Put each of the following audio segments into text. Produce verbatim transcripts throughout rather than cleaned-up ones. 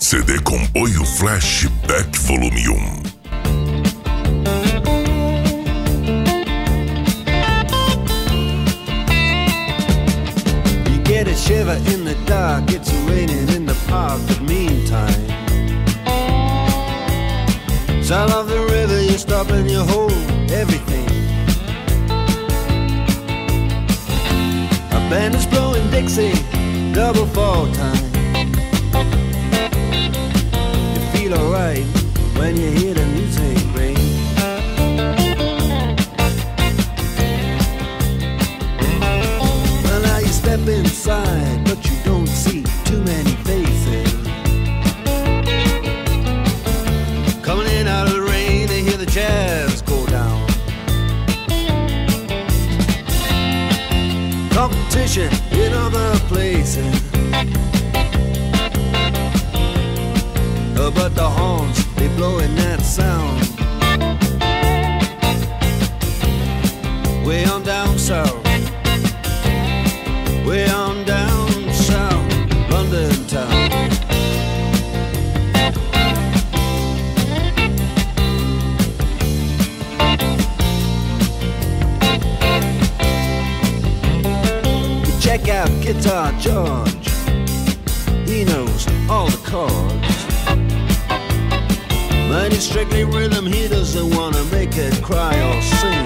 C D Comboio Flashback Volume um. You get a shiver in the dark, it's raining in the park, but meantime, sound of the river, you stop and you hold everything. A band is blowing Dixie, double fall time. You feel alright when you hear the music ring. Well, now you step inside, but you don't see too many faces. Coming in out of the rain, they hear the jazz go down. Competition in other places, uh, but the horns, they blowing that sound. Way on down south, way on down south, London town. Check out Guitar George, he knows all the chords. But it's strictly rhythm, he doesn't want to make it cry or sing.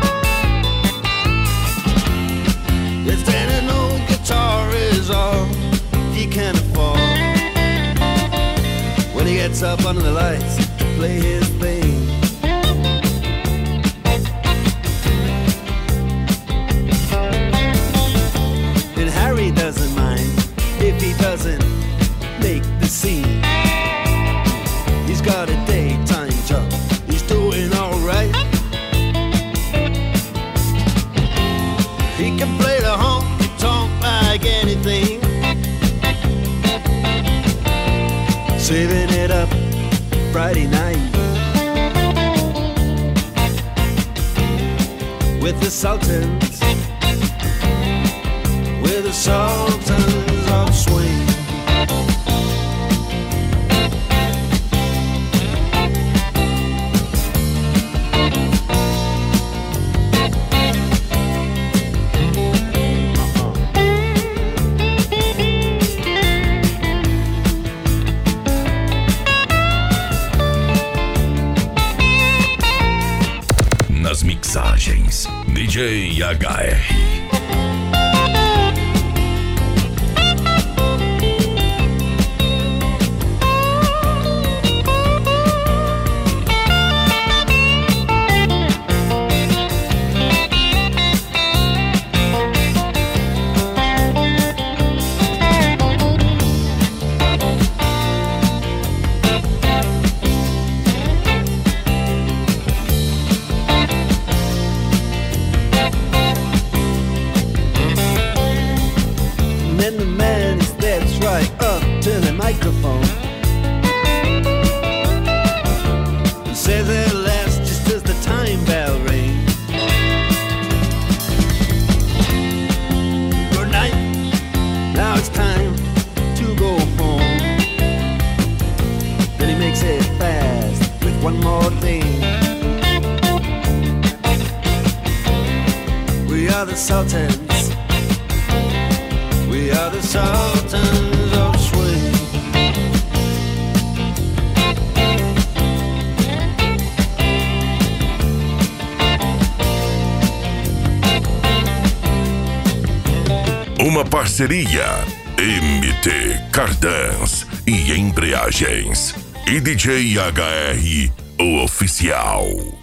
If then an old guitar is all he can afford, when he gets up under the lights to play his thing. Harry doesn't mind if he doesn't make the scene. He's got a daytime job, he's doing alright. He can play the honky-tonk like anything, saving it up Friday night with the Sultans, with the Sultans of Swing. Nas mixagens, D J H R. Then the man he steps right up to the microphone and says at last, just as the time bell rings, good night, now it's time to go home. Then he makes it fast with one more thing. We are the Sultans, we are the Sultans of Swing. Uma parceria M T Cardans e Embreagens e D J H R, o oficial.